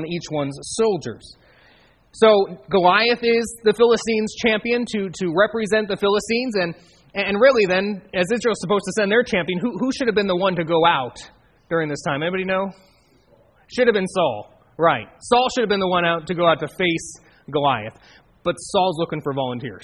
each one's soldiers. So Goliath is the Philistines' champion to represent the Philistines, and really then, as Israel's supposed to send their champion, who should have been the one to go out during this time? Anybody know? Should have been Saul. Right. Saul should have been the one out to go out to face Goliath. But Saul's looking for volunteers.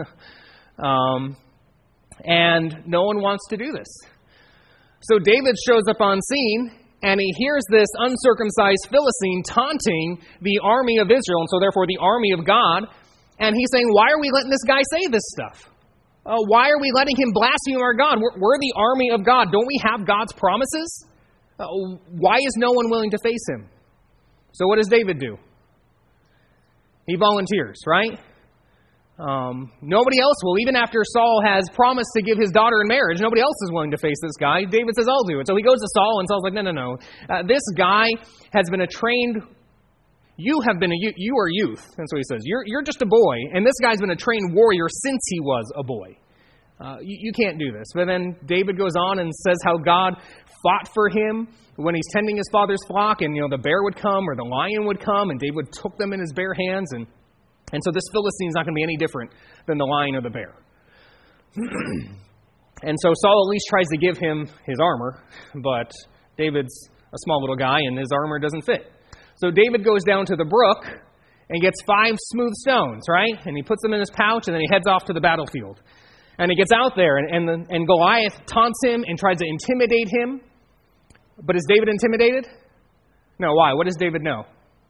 And no one wants to do this. So David shows up on scene, and he hears this uncircumcised Philistine taunting the army of Israel, and so therefore the army of God. And he's saying, why are we letting this guy say this stuff? Why are we letting him blaspheme our God? We're the army of God. Don't we have God's promises? Why is no one willing to face him? So what does David do? He volunteers, right? Nobody else will. Even after Saul has promised to give his daughter in marriage, nobody else is willing to face this guy. David says, I'll do it. So he goes to Saul, and Saul's like, no. This guy has been a trained... You are youth. That's what he says. You're just a boy, and this guy's been a trained warrior since he was a boy. You can't do this. But then David goes on and says how God fought for him when he's tending his father's flock, and the bear would come or the lion would come, and David took them in his bare hands, and so this Philistine's not going to be any different than the lion or the bear. And so Saul at least tries to give him his armor, but David's a small little guy, and his armor doesn't fit. So David goes down to the brook and gets 5 smooth stones, right? And he puts them in his pouch, and then he heads off to the battlefield. And he gets out there, and Goliath taunts him and tries to intimidate him. But is David intimidated? No, why? What does David know?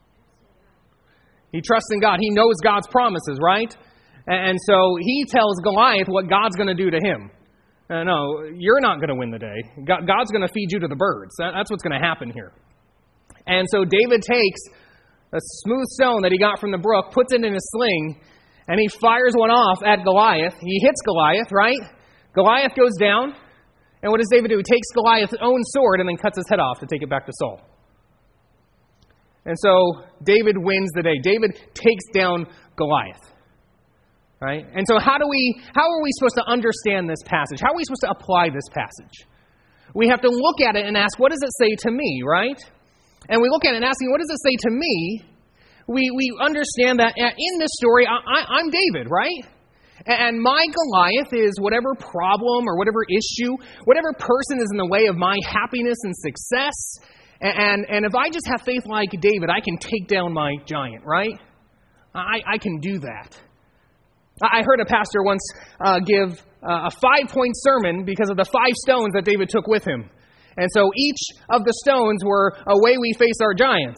He trusts in God. He knows God's promises, right? And so he tells Goliath what God's going to do to him. No, you're not going to win the day. God's going to feed you to the birds. That's what's going to happen here. And so David takes a smooth stone that he got from the brook, puts it in his sling, and he fires one off at Goliath. He hits Goliath, right? Goliath goes down. And what does David do? He takes Goliath's own sword and then cuts his head off to take it back to Saul. And so David wins the day. David takes down Goliath. Right? And so how are we supposed to understand this passage? How are we supposed to apply this passage? We have to look at it and ask, what does it say to me, right? And we look at it and asking, what does it say to me? We understand that in this story, I'm David, right? And my Goliath is whatever problem or whatever issue, whatever person is in the way of my happiness and success. And if I just have faith like David, I can take down my giant, right? I can do that. I heard a pastor once give a 5-point sermon because of the 5 stones that David took with him. And so each of the stones were a way we face our giants.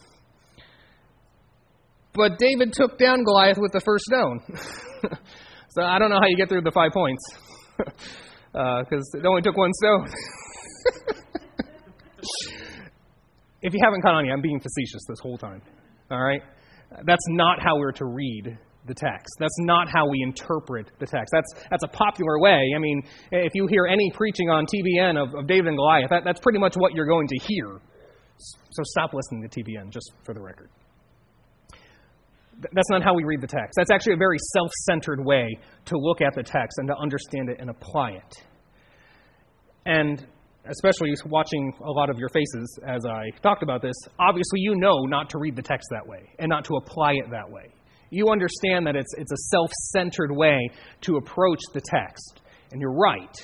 But David took down Goliath with the first stone. So I don't know how you get through the 5 points. Because it only took 1 stone. If you haven't caught on yet, I'm being facetious this whole time. All right? That's not how we're to read the text. That's not how we interpret the text. That's a popular way. I mean, if you hear any preaching on TBN of David and Goliath, that's pretty much what you're going to hear. So stop listening to TBN, just for the record. That's not how we read the text. That's actually a very self-centered way to look at the text and to understand it and apply it. And especially watching a lot of your faces as I talked about this, obviously you know not to read the text that way and not to apply it that way. You understand that it's a self-centered way to approach the text. And you're right.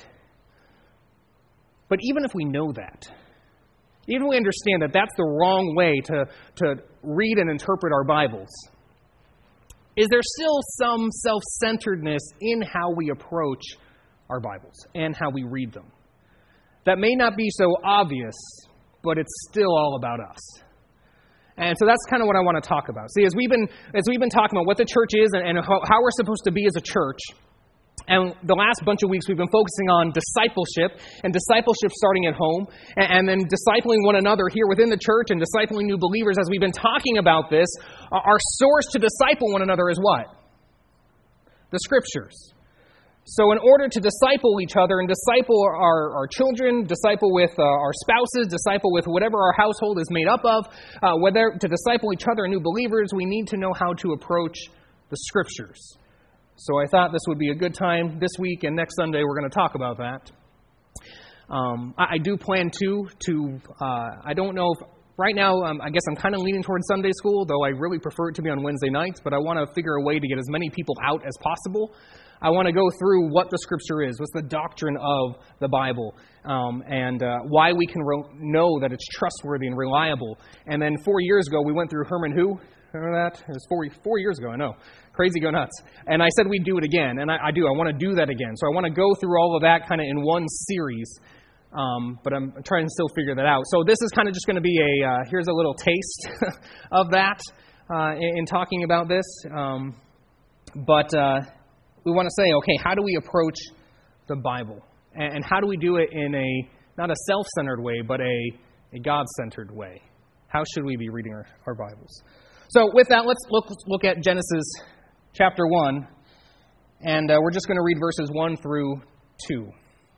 But even if we know that, even if we understand that that's the wrong way to read and interpret our Bibles, is there still some self-centeredness in how we approach our Bibles and how we read them? That may not be so obvious, but it's still all about us. And so that's kind of what I want to talk about. See, as we've been talking about what the church is and how we're supposed to be as a church, and the last bunch of weeks we've been focusing on discipleship, and discipleship starting at home, and then discipling one another here within the church and discipling new believers. As we've been talking about this, our source to disciple one another is what? The Scriptures. So in order to disciple each other and disciple our children, disciple with our spouses, disciple with whatever our household is made up of, whether to disciple each other and new believers, we need to know how to approach the Scriptures. So I thought this would be a good time this week, and next Sunday we're going to talk about that. I do plan to I don't know if right now, I guess I'm kind of leaning towards Sunday school, though I really prefer it to be on Wednesday nights, but I want to figure a way to get as many people out as possible. I want to go through what the Scripture is, what's the doctrine of the Bible, and why we can know that it's trustworthy and reliable. And then 4 years ago, we went through Herman Who. Remember that? It was 4 years ago, I know. Crazy go nuts. And I said we'd do it again, and I do. I want to do that again. So I want to go through all of that kind of in one series, but I'm trying to still figure that out. So this is kind of just going to be here's a little taste of that in talking about this. But we want to say, okay, how do we approach the Bible? And how do we do it in not a self-centered way, but a God-centered way? How should we be reading our Bibles? So with that, let's look at Genesis chapter 1, and we're just going to read verses 1 through 2.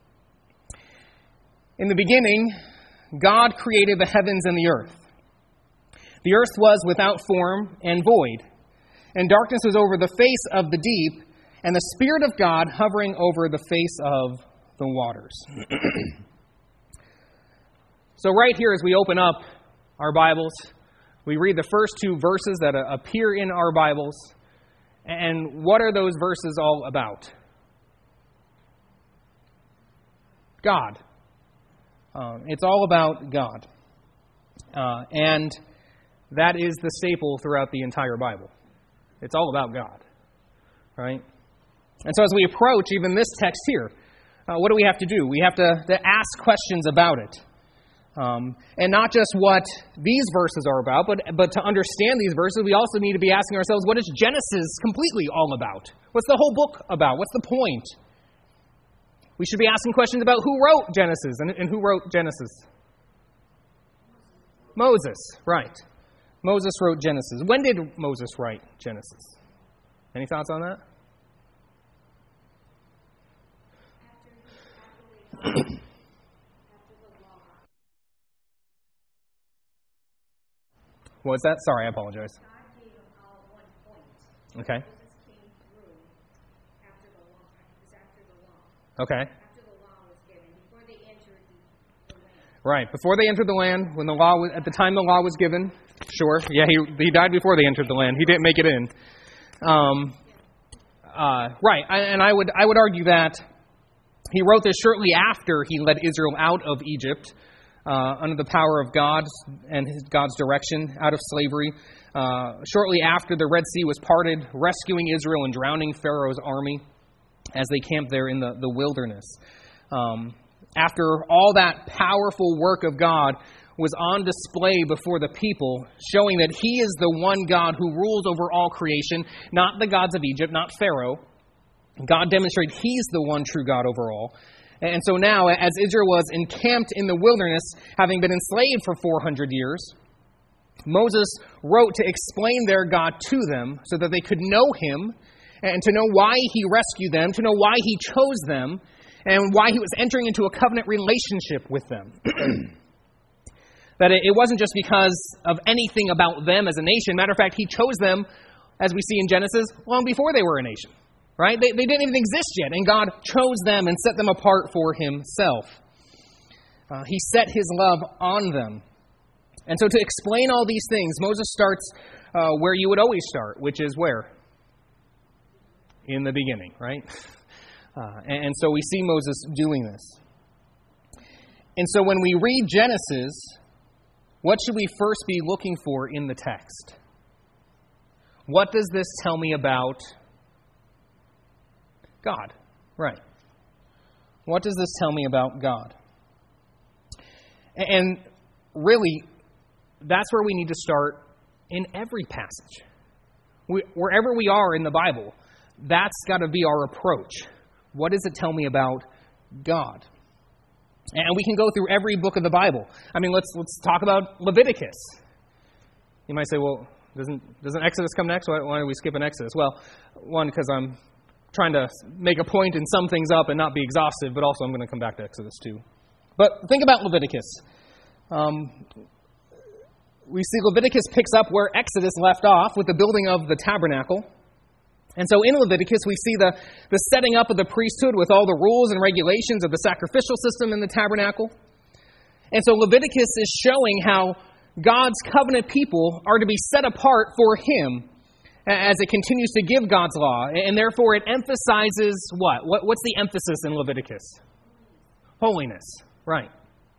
In the beginning, God created the heavens and the earth. The earth was without form and void, and darkness was over the face of the deep, and the Spirit of God hovering over the face of the waters. So right here, as we open up our Bibles, we read the first two verses that appear in our Bibles. And what are those verses all about? God. It's all about God. And that is the staple throughout the entire Bible. It's all about God. Right? And so as we approach even this text here, what do we have to do? We have to ask questions about it. And not just what these verses are about, but to understand these verses, we also need to be asking ourselves, what is Genesis completely all about? What's the whole book about? What's the point? We should be asking questions about who wrote Genesis. And who wrote Genesis? Moses, right. Moses wrote Genesis. When did Moses write Genesis? Any thoughts on that? What was that? Sorry, I apologize. God gave them all at one point. Okay. Moses came through after the law. It was after the law. Okay. After the law was given, before they entered the land. Right. Before they entered the land, when the law was, at the time the law was given. Sure. Yeah, he died before they entered the land. He didn't make it in. Right. And I would argue that he wrote this shortly after he led Israel out of Egypt. Under the power of God and God's direction, out of slavery. Shortly after the Red Sea was parted, rescuing Israel and drowning Pharaoh's army as they camped there in the wilderness. After all that powerful work of God was on display before the people, showing that He is the one God who rules over all creation, not the gods of Egypt, not Pharaoh. God demonstrated He's the one true God over all. And so now, as Israel was encamped in the wilderness, having been enslaved for 400 years, Moses wrote to explain their God to them so that they could know Him and to know why He rescued them, to know why He chose them, and why He was entering into a covenant relationship with them. That it wasn't just because of anything about them as a nation. Matter of fact, He chose them, as we see in Genesis, long before they were a nation. Right? They didn't even exist yet, and God chose them and set them apart for Himself. He set His love on them. And so to explain all these things, Moses starts where you would always start, which is where? In the beginning, right? And so we see Moses doing this. And so when we read Genesis, what should we first be looking for in the text? What does this tell me about God? Right. What does this tell me about God? And really, that's where we need to start in every passage. Wherever we are in the Bible, that's got to be our approach. What does it tell me about God? And we can go through every book of the Bible. I mean, let's talk about Leviticus. You might say, well, doesn't Exodus come next? Why are we skipping Exodus? Well, one, because I'm trying to make a point and sum things up and not be exhaustive, but also I'm going to come back to Exodus too. But think about Leviticus. We see Leviticus picks up where Exodus left off with the building of the tabernacle. And so in Leviticus, we see the setting up of the priesthood with all the rules and regulations of the sacrificial system in the tabernacle. And so Leviticus is showing how God's covenant people are to be set apart for Him as it continues to give God's law. And therefore it emphasizes what? What's the emphasis in Leviticus? Holiness. Right.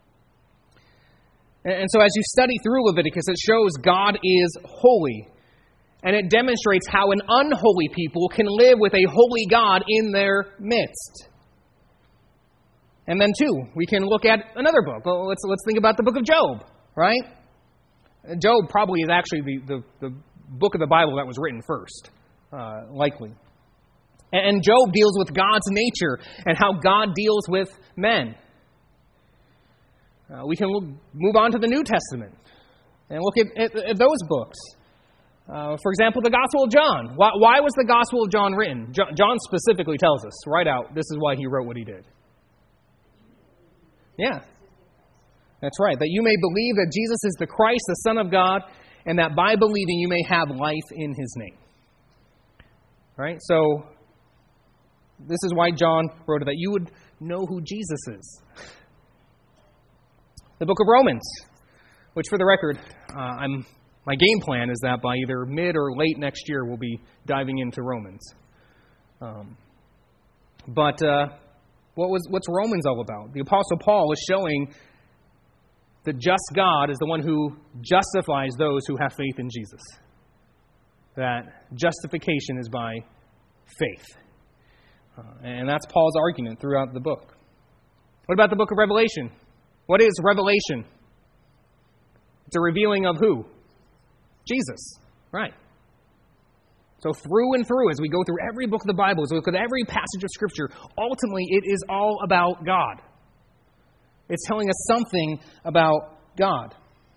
And so as you study through Leviticus, it shows God is holy. And it demonstrates how an unholy people can live with a holy God in their midst. And then, too, we can look at another book. Well, let's think about the book of Job, right? Job probably is actually the book of the Bible that was written first, likely. And Job deals with God's nature and how God deals with men. We can move on to the New Testament and look at those books. For example, the Gospel of John. Why was the Gospel of John written? John specifically tells us right out, this is why he wrote what he did. Yeah, that's right. That you may believe that Jesus is the Christ, the Son of God, and that by believing you may have life in His name. Right? So, this is why John wrote it, that you would know who Jesus is. The book of Romans, which for the record, my game plan is that by either mid or late next year we'll be diving into Romans. What's Romans all about? The Apostle Paul is showing that just God is the one who justifies those who have faith in Jesus. That justification is by faith. And that's Paul's argument throughout the book. What about the book of Revelation? What is Revelation? It's a revealing of who? Jesus. Right. So through and through, as we go through every book of the Bible, as we look at every passage of Scripture, ultimately it is all about God. It's telling us something about God.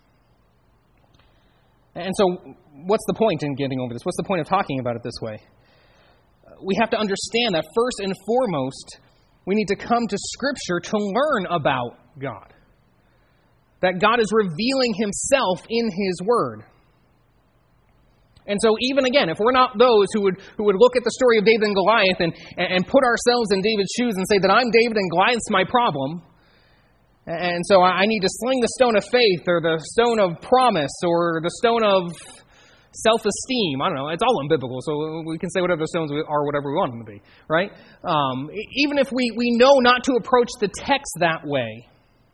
And so what's the point in getting over this? What's the point of talking about it this way? We have to understand that first and foremost, we need to come to Scripture to learn about God. That God is revealing Himself in His Word. And so even again, if we're not those who would look at the story of David and Goliath and put ourselves in David's shoes and say that I'm David and Goliath's my problem, and so I need to sling the stone of faith or the stone of promise or the stone of self-esteem. I don't know. It's all unbiblical, so we can say whatever the stones are, whatever we want them to be, right? Even if we know not to approach the text that way,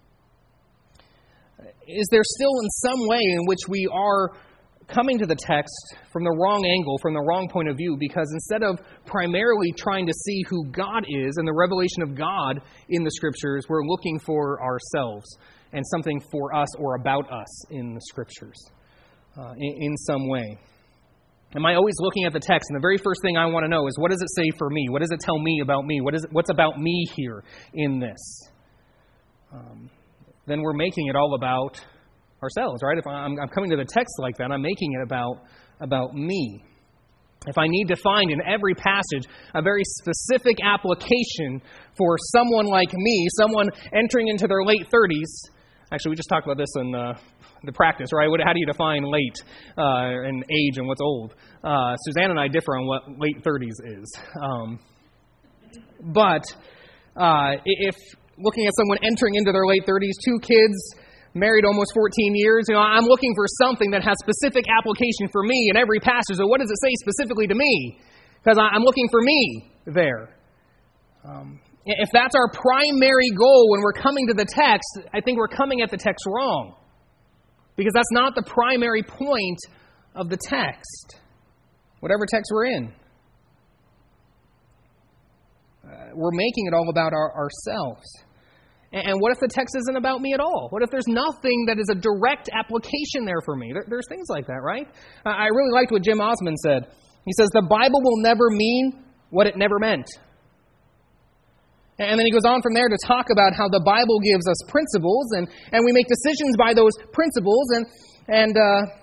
is there still in some way in which we are coming to the text from the wrong angle, from the wrong point of view, because instead of primarily trying to see who God is and the revelation of God in the Scriptures, we're looking for ourselves and something for us or about us in the Scriptures in some way. Am I always looking at the text and the very first thing I want to know is, what does it say for me? What does it tell me about me? What's about me here in this? Then we're making it all about ourselves, right? If I'm coming to the text like that, I'm making it about me. If I need to find in every passage a very specific application for someone like me, someone entering into their late 30s, actually we just talked about this in the practice, right? How do you define late and age and what's old? Suzanne and I differ on what late 30s is. But if looking at someone entering into their late 30s, 2 kids, married almost 14 years, I'm looking for something that has specific application for me in every passage. So what does it say specifically to me? Because I'm looking for me there. If that's our primary goal when we're coming to the text, I think we're coming at the text wrong. Because that's not the primary point of the text, whatever text we're in. We're making it all about ourselves. And what if the text isn't about me at all? What if there's nothing that is a direct application there for me? There's things like that, right? I really liked what Jim Osmond said. He says, the Bible will never mean what it never meant. And then he goes on from there to talk about how the Bible gives us principles, and we make decisions by those principles, and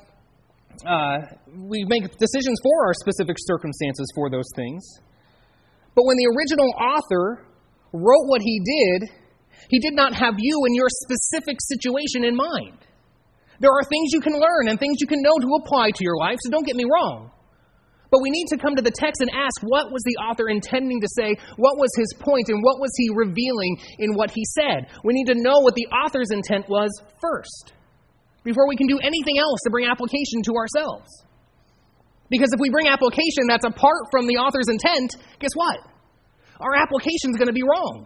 we make decisions for our specific circumstances for those things. But when the original author wrote what he did not have you and your specific situation in mind. There are things you can learn and things you can know to apply to your life, so don't get me wrong. But we need to come to the text and ask, what was the author intending to say? What was his point, and what was he revealing in what he said? We need to know what the author's intent was first. before we can do anything else to bring application to ourselves. Because if we bring application that's apart from the author's intent, guess what? Our application is going to be wrong.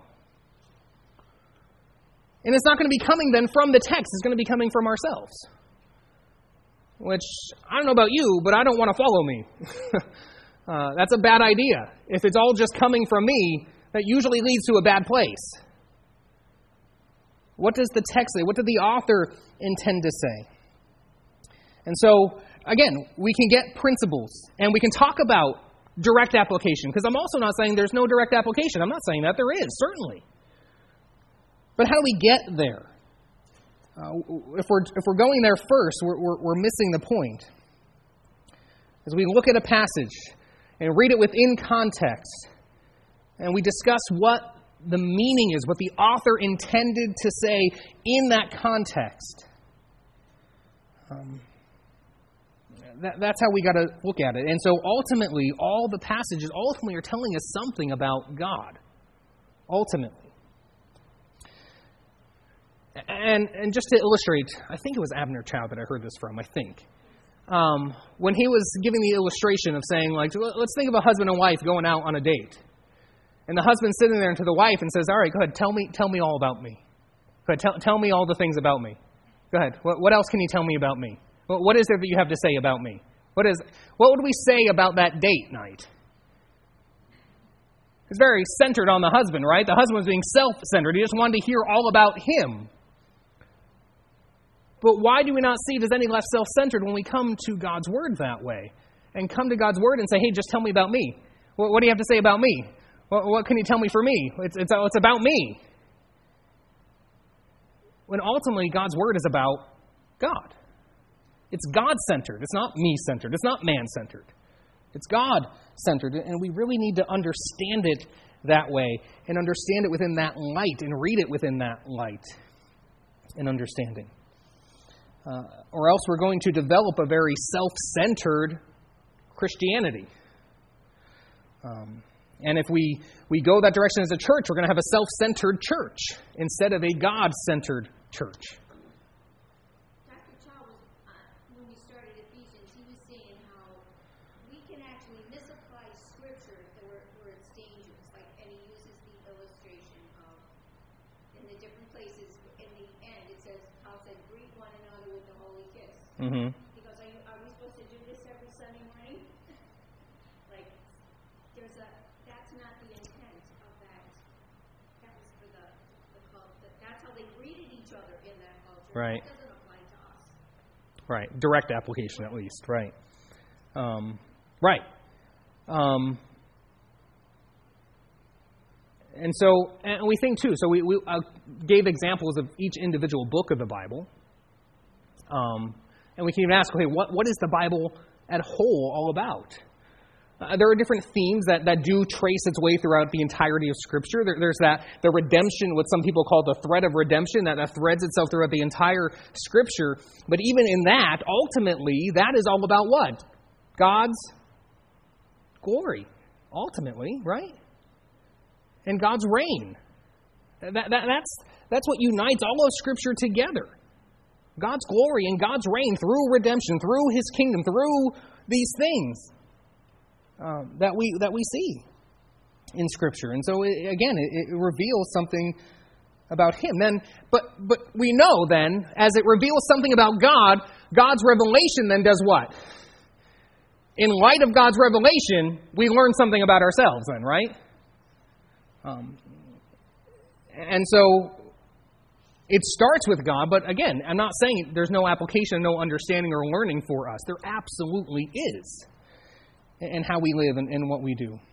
And it's not going to be coming then from the text. It's going to be coming from ourselves. Which, I don't know about you, but I don't want to follow me. That's a bad idea. If it's all just coming from me, that usually leads to a bad place. What does the text say? What did the author intend to say? And so, again, we can get principles, and we can talk about direct application, because I'm also not saying there's no direct application. I'm not saying that. There is, certainly. But how do we get there? If we're going there first, we're missing the point. As we look at a passage and read it within context, and we discuss what the meaning is, what the author intended to say in that context, that's how we got to look at it. And so ultimately, all the passages ultimately are telling us something about God. Ultimately. And just to illustrate, I think it was Abner Chow that I heard this from, I think. When he was giving the illustration of saying, like, let's think of a husband and wife going out on a date. And the husband's sitting there to the wife and says, all right, go ahead, tell me all about me. Go ahead, tell me all the things about me. Go ahead, what else can you tell me about me? What is it that you have to say about me? What would we say about that date night? It's very centered on the husband, right? The husband was being self-centered. He just wanted to hear all about him. But why do we not see it as any less self-centered when we come to God's Word that way? And come to God's Word and say, hey, just tell me about me. What do you have to say about me? What can you tell me for me? It's about me. When ultimately God's Word is about God. It's God-centered. It's not me-centered. It's not man-centered. It's God-centered. And we really need to understand it that way and understand it within that light and read it within that light and understanding. Or else we're going to develop a very self-centered Christianity. And if we go that direction as a church, we're going to have a self-centered church instead of a God-centered church. Dr. Chow was, when we started Ephesians, he was saying how we can actually misapply Scripture where it's dangerous. Like, and he uses the illustration of, in the different places, in the end, it says, Paul said, greet one another with a holy kiss. Mm-hmm. He goes, are we supposed to do this every Sunday morning? Like, that's not the intent of that. That was for the cult. That's how they greeted each other in that culture. Right. That doesn't apply to us. Right. Direct application, at least. Right. Right. And so, and we think too. So we gave examples of each individual book of the Bible. And we can even ask, okay, what is the Bible at whole all about? There are different themes that do trace its way throughout the entirety of Scripture. There's the redemption, what some people call the thread of redemption, that threads itself throughout the entire Scripture. But even in that, ultimately, that is all about what? God's glory, ultimately, right? And God's reign. That's what unites all of Scripture together. God's glory and God's reign through redemption, through His kingdom, through these things that we see in Scripture. And so, it reveals something about Him. But we know then, as it reveals something about God, God's revelation then does what? In light of God's revelation, we learn something about ourselves then, right? And so, it starts with God, but again, I'm not saying there's no application, no understanding or learning for us. There absolutely is in how we live and what we do.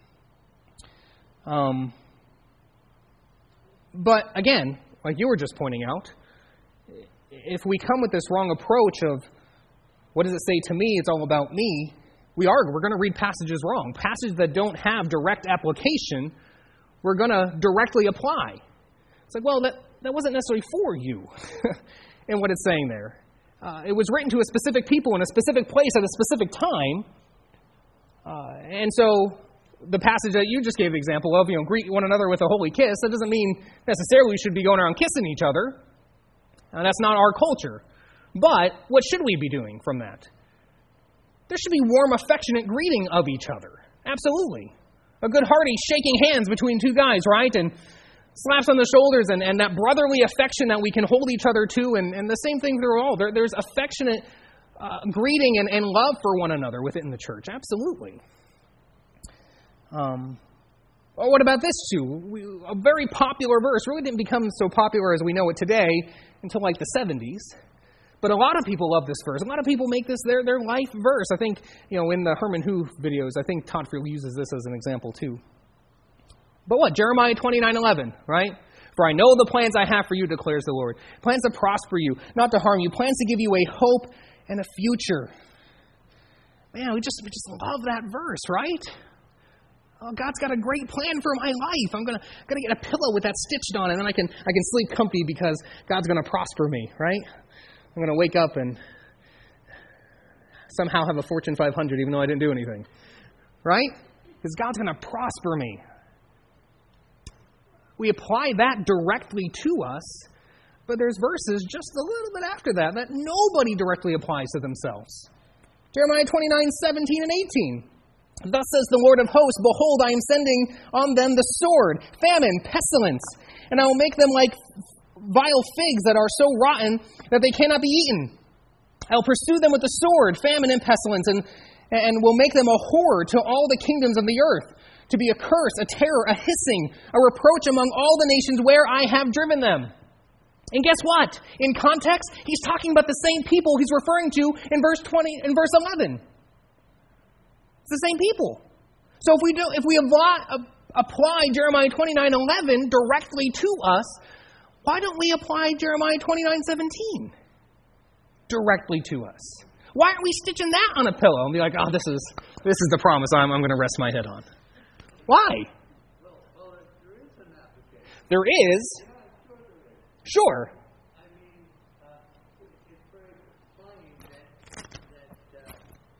But again, like you were just pointing out, if we come with this wrong approach of what does it say to me, it's all about me, we're going to read passages wrong. Passages that don't have direct application, we're going to directly apply. It's like, well, that wasn't necessarily for you in what it's saying there. It was written to a specific people in a specific place at a specific time. And so the passage that you just gave the example of, greet one another with a holy kiss, that doesn't mean necessarily we should be going around kissing each other. That's not our culture. But what should we be doing from that? There should be warm, affectionate greeting of each other. Absolutely. A good hearty shaking hands between two guys, right? And slaps on the shoulders and that brotherly affection that we can hold each other to. And the same thing through all. There's affectionate greeting and love for one another within the church. Absolutely. Well, what about this too? A very popular verse really didn't become so popular as we know it today until like the 70s. But a lot of people love this verse. A lot of people make this their life verse. I think, in the Herman Hu videos, I think Todd Friel uses this as an example too. But what? Jeremiah 29:11, right? For I know the plans I have for you, declares the Lord. Plans to prosper you, not to harm you. Plans to give you a hope and a future. Man, we just love that verse, right? Oh, God's got a great plan for my life. I'm gonna get a pillow with that stitched on it, and then I can sleep comfy because God's gonna prosper me, right? I'm gonna wake up and somehow have a Fortune 500, even though I didn't do anything, right? Because God's gonna prosper me. We apply that directly to us, but there's verses just a little bit after that nobody directly applies to themselves. Jeremiah 29:17 and 18. Thus says the Lord of hosts, behold, I am sending on them the sword, famine, pestilence, and I will make them like vile figs that are so rotten that they cannot be eaten. I will pursue them with the sword, famine, and pestilence, and will make them a horror to all the kingdoms of the earth, to be a curse, a terror, a hissing, a reproach among all the nations where I have driven them. And guess what? In context, he's talking about the same people he's referring to in verse 11. It's the same people. So if we apply Jeremiah 29:11 directly to us, why don't we apply Jeremiah 29:17 directly to us? Why aren't we stitching that on a pillow and be like, oh, this is the promise I'm going to rest my head on? Why? Well, there is an application. There is. Sure. I mean, it's very plain that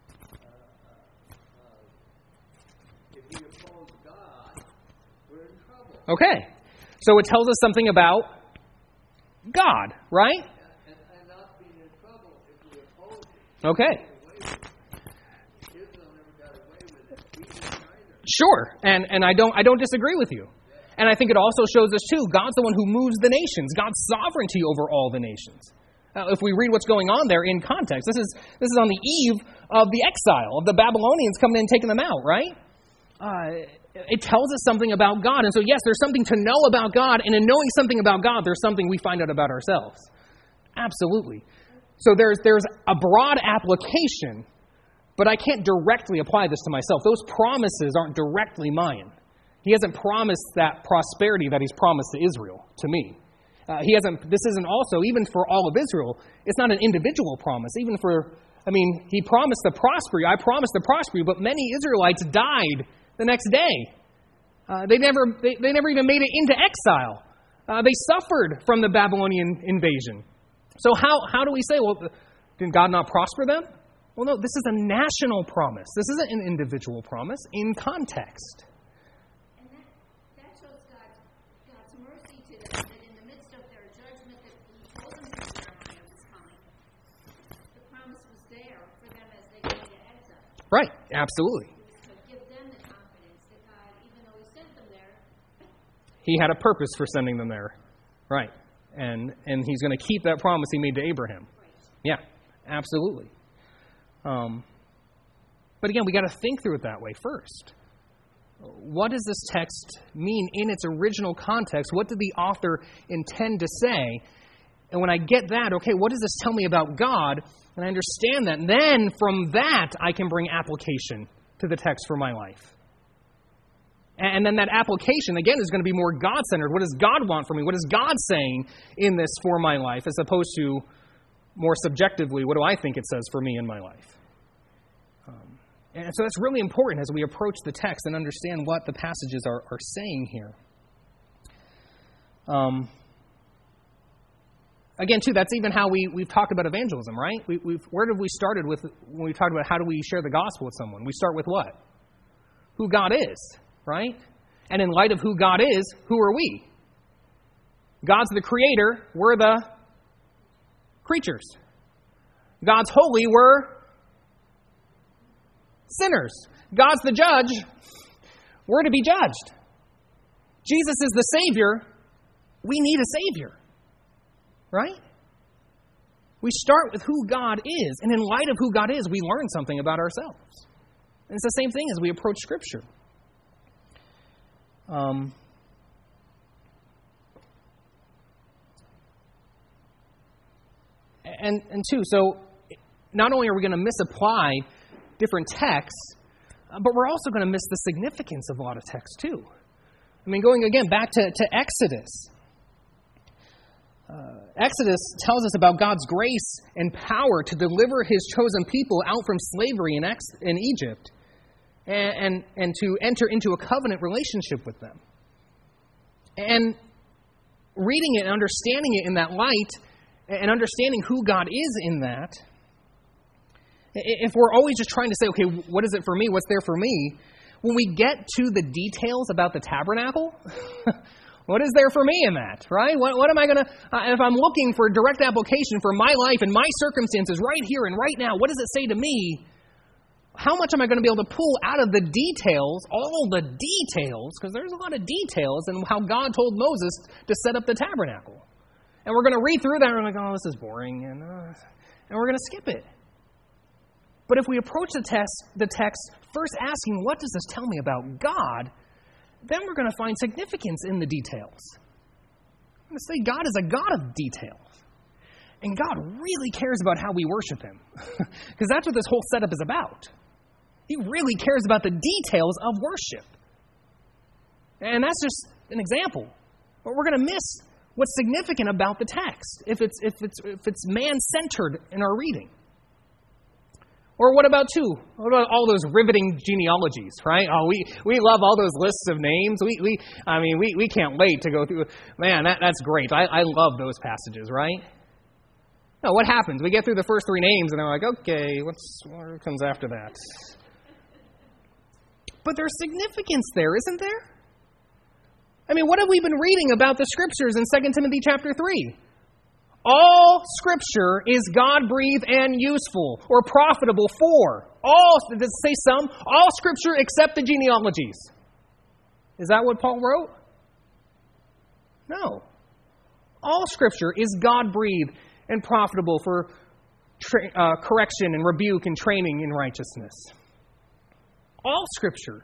if we oppose God, we're in trouble. Okay. So it tells us something about God, right? And not being in trouble if we oppose it. Okay. Israel never got away with it. We didn't either. Sure. And I don't disagree with you. And I think it also shows us, too, God's the one who moves the nations. God's sovereignty over all the nations. If we read what's going on there in context, this is on the eve of the exile, of the Babylonians coming in and taking them out, right? It tells us something about God. And so, yes, there's something to know about God. And in knowing something about God, there's something we find out about ourselves. Absolutely. So there's a broad application, but I can't directly apply this to myself. Those promises aren't directly mine. He hasn't promised that prosperity that he's promised to Israel, to me. This isn't also, even for all of Israel, it's not an individual promise. He promised to prosper you. I promised to prosper you, but many Israelites died the next day. They never even made it into exile. They suffered from the Babylonian invasion. So how do we say, well, did God not prosper them? Well, no, this is a national promise. This isn't an individual promise in context. Right, absolutely. To give them the confidence that God, even though He sent them there, He had a purpose for sending them there. Right. And He's going to keep that promise He made to Abraham. right. Yeah, absolutely. But again, we got to think through it that way first. What does this text mean in its original context? What did the author intend to say? And when I get that, okay, what does this tell me about God? And I understand that. And then from that, I can bring application to the text for my life. And then that application, again, is going to be more God-centered. What does God want from me? What is God saying in this for my life, as opposed to more subjectively, what do I think it says for me in my life? And so that's really important as we approach the text and understand what the passages are saying here. Again, too, that's even how we've talked about evangelism, right? Where have we started with when we talked about how do we share the gospel with someone? We start with what? Who God is, right? And in light of who God is, who are we? God's the creator. We're the creatures. God's holy, we're sinners. God's the judge, we're to be judged. Jesus is the Savior, we need a Savior. Right? We start with who God is, and in light of who God is, we learn something about ourselves. And it's the same thing as we approach Scripture. And two, so not only are we going to misapply different texts, but we're also going to miss the significance of a lot of texts too. I mean, going again back to Exodus. Exodus tells us about God's grace and power to deliver His chosen people out from slavery in Egypt and to enter into a covenant relationship with them. And reading it and understanding it in that light and understanding who God is in that, if we're always just trying to say, okay, what is it for me? What's there for me? When we get to the details about the tabernacle, what is there for me in that, right? What am I going to, if I'm looking for direct application for my life and my circumstances right here and right now, what does it say to me? How much am I going to be able to pull out of the details, all the details, because there's a lot of details in how God told Moses to set up the tabernacle. And we're going to read through that and we're like, oh, this is boring, and we're going to skip it. But if we approach the text first asking, what does this tell me about God? Then we're going to find significance in the details. I'm going to say God is a God of details. And God really cares about how we worship Him. Because that's what this whole setup is about. He really cares about the details of worship. And that's just an example. But we're going to miss what's significant about the text if it's man-centered in our reading. Or what about What about all those riveting genealogies, right? Oh, we love all those lists of names. We can't wait to go through. Man, that's great. I love those passages, right? No, what happens? We get through the first three names and they're like, okay, what comes after that? But there's significance there, isn't there? I mean, what have we been reading about the Scriptures in 2 Timothy chapter 3? All Scripture is God-breathed and useful or profitable for. Does it say some? All Scripture except the genealogies. Is that what Paul wrote? No. All Scripture is God-breathed and profitable for correction and rebuke and training in righteousness. All Scripture.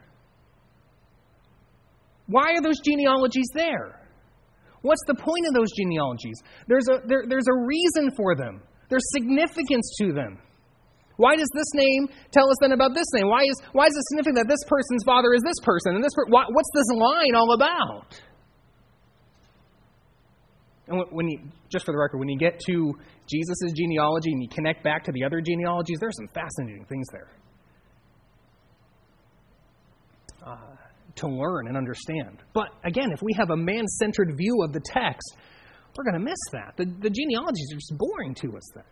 Why are those genealogies there? What's the point of those genealogies? There's a reason for them. There's significance to them. Why does this name tell us then about this name? Why is it significant that this person's father is this person and what's this line all about? And just for the record, when you get to Jesus' genealogy and you connect back to the other genealogies, there's some fascinating things there to learn and understand. But again, if we have a man-centered view of the text, we're going to miss that. The genealogies are just boring to us then.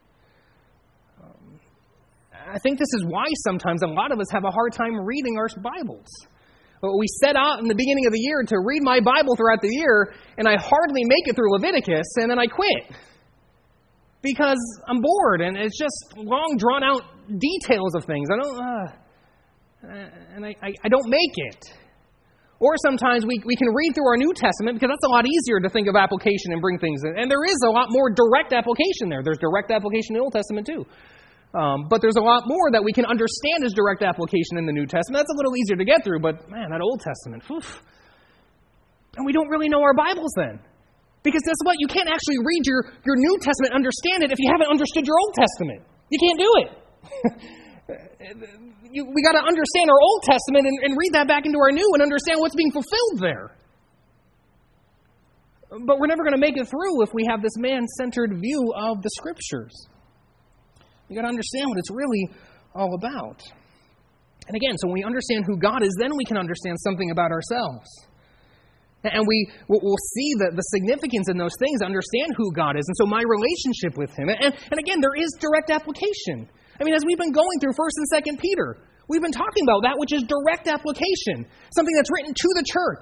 I think this is why sometimes a lot of us have a hard time reading our Bibles. We set out in the beginning of the year to read my Bible throughout the year, and I hardly make it through Leviticus, and then I quit. Because I'm bored, and it's just long, drawn-out details of things. I don't make it. Or sometimes we can read through our New Testament, because that's a lot easier to think of application and bring things in. And there is a lot more direct application there. There's direct application in the Old Testament too. But there's a lot more that we can understand as direct application in the New Testament. That's a little easier to get through, but man, that Old Testament, oof. And we don't really know our Bibles then. Because guess what? You can't actually read your New Testament, understand it, if you haven't understood your Old Testament. You can't do it. We got to understand our Old Testament and read that back into our New and understand what's being fulfilled there. But we're never going to make it through if we have this man-centered view of the Scriptures. You got to understand what it's really all about. And again, so when we understand who God is, then we can understand something about ourselves. And we'll see the significance in those things, understand who God is, and so my relationship with Him. And again, there is direct application. I mean, as we've been going through 1 and 2 Peter, we've been talking about that which is direct application, something that's written to the church.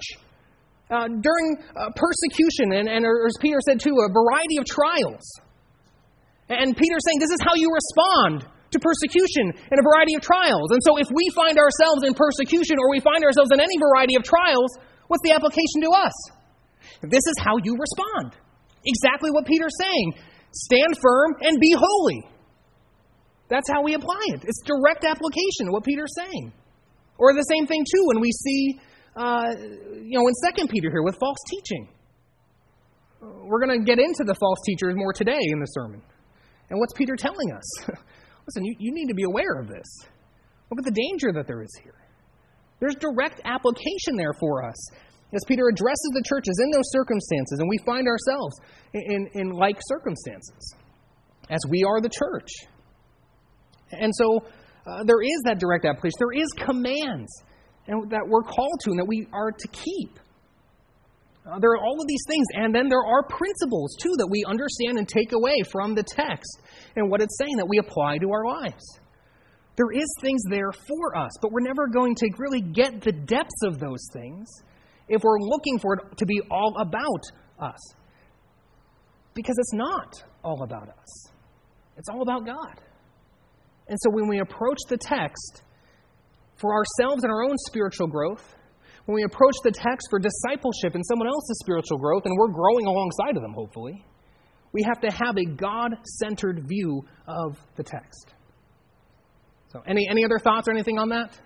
During persecution, and as Peter said too, a variety of trials. And Peter's saying this is how you respond to persecution and a variety of trials. And so if we find ourselves in persecution or we find ourselves in any variety of trials, what's the application to us? This is how you respond. Exactly what Peter's saying. Stand firm and be holy. That's how we apply it. It's direct application of what Peter's saying. Or the same thing, too, when we see, in 2 Peter here with false teaching. We're going to get into the false teachers more today in the sermon. And what's Peter telling us? Listen, you need to be aware of this. Look at the danger that there is here. There's direct application there for us as Peter addresses the churches in those circumstances, and we find ourselves in like circumstances as we are the church. And so there is that direct application. There is commands and that we're called to and that we are to keep. There are all of these things, and then there are principles, too, that we understand and take away from the text and what it's saying that we apply to our lives. There is things there for us, but we're never going to really get the depths of those things if we're looking for it to be all about us. Because it's not all about us. It's all about God. And so when we approach the text for ourselves and our own spiritual growth, when we approach the text for discipleship and someone else's spiritual growth, and we're growing alongside of them, hopefully, we have to have a God-centered view of the text. So, any other thoughts or anything on that?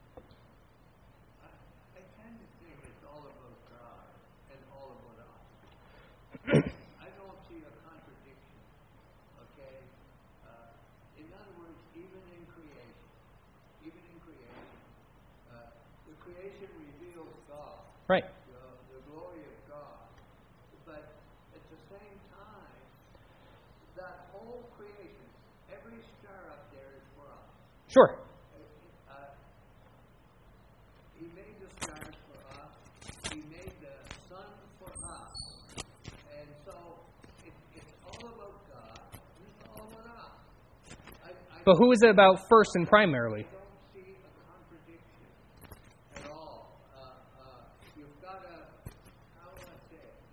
I tend to think it's all about God and all about us. I don't see a contradiction, okay? In other words, even in creation, the creation reveals God. Right. The glory of God. But at the same time, that whole creation, every star up there is for us. Sure. He made the stars for us. He made the sun for us. And so it's all about God. And it's all about us. But who is it about first and primarily? I don't see a contradiction at all. You've got to, how do I say it?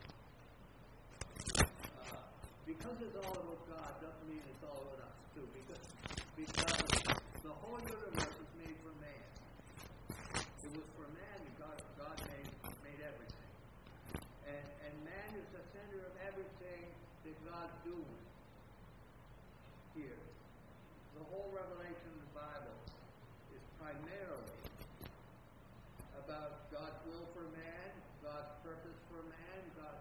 Because it's all about God doesn't mean it's all about us too. Because the whole universe was made for man. It was for man that God made everything. And man is the center of everything that God's doing here. The whole revelation of the Bible is primarily about God's will for man, God's purpose for man,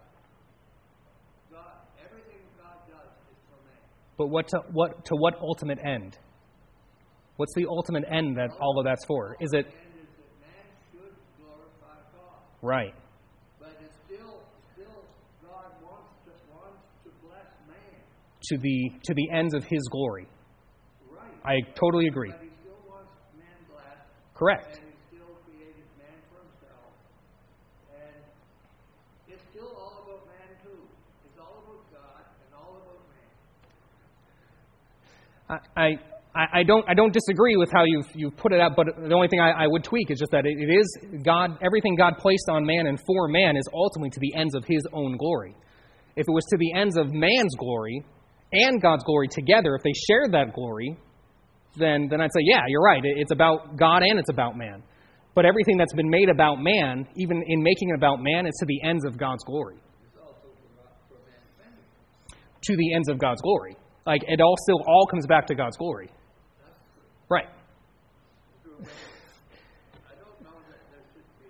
God, everything God does is for man. But to what ultimate end? What's the ultimate end that all of that's for? Is it? The end is that man should glorify God. Right. But it's still God wants to bless man. To the ends of His glory. Right. I totally agree. But He still wants man blessed. Correct. And He still created man for Himself. And it's still all about man too. It's all about God and all about man. I don't disagree with how you've put it out, but the only thing I would tweak is just that it is God. Everything God placed on man and for man is ultimately to the ends of His own glory. If it was to the ends of man's glory and God's glory together, if they shared that glory, then I'd say, yeah, you're right. It's about God and it's about man. But everything that's been made about man, even in making it about man, is to the ends of God's glory. It's also for man's benefit. To the ends of God's glory. Like, it all comes back to God's glory. Right. I don't know that there should be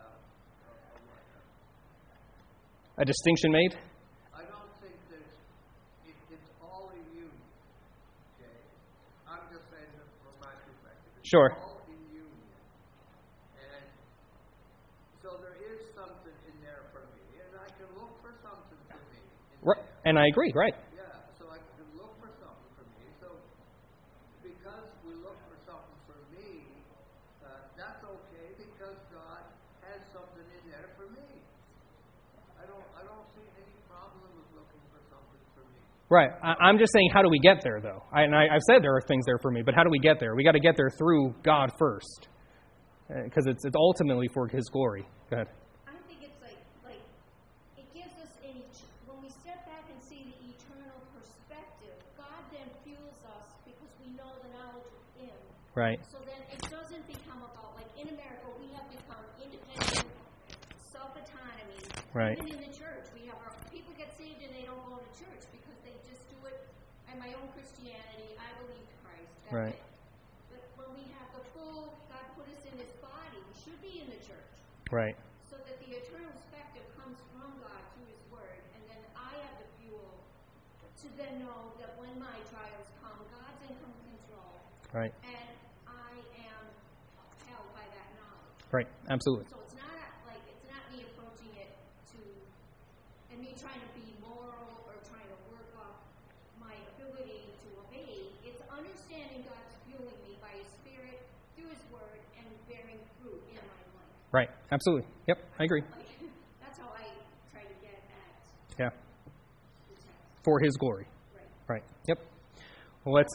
A distinction made? I don't think it's all in union. Okay? I'm just saying this from my perspective. It's Sure. all in union. And so there is something in there for me. And I can look for something for me. Right. And I agree, right. Yeah, so I can look for something for me. So because we look for something for me, that's okay because God has something in there for me. I don't see any problem with looking for something for me. Right. I'm just saying, how do we get there, though? I've said there are things there for me, but how do we get there? We got to get there through God first, because it's ultimately for His glory. Go ahead. I think it's like it gives us when we step back and see the eternal perspective, Right. So then it doesn't become about, like in America, we have become independent, self-autonomy. Right. Even in the church, we have people get saved and they don't go to church because they just do it in my own Christianity. I believe Christ. That's Right. it. But when we have the full, God put us in His body, we should be in the church. Right. So that the eternal perspective comes from God through His Word, and then I have the fuel to then know that when my trials come, God's in control, Right. and I am upheld by that knowledge. Right. Absolutely. So it's not me approaching it and me trying to be moral or trying to work off my ability to obey. It's understanding God's fueling me by His Spirit through His Word and bearing fruit in my life. Right. Absolutely. Yep. I agree. That's how I try to get at Yeah. the text. For His glory. Right. Right. Yep. Well, let's.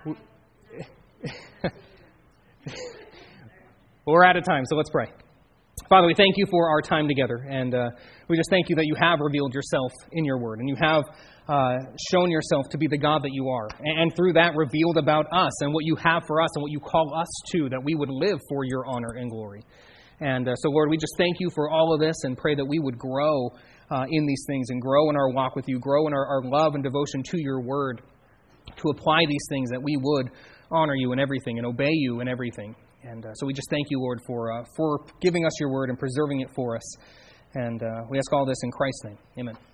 We're out of time, so let's pray. Father, we thank you for our time together, and we just thank you that you have revealed yourself in your word, and you have shown yourself to be the God that you are, and through that revealed about us and what you have for us and what you call us to, that we would live for your honor and glory. And so, Lord, we just thank you for all of this and pray that we would grow in these things and grow in our walk with you, grow in our love and devotion to your word, to apply these things, that we would honor you in everything and obey you in everything. And so we just thank you, Lord, for giving us your word and preserving it for us. And we ask all this in Christ's name. Amen.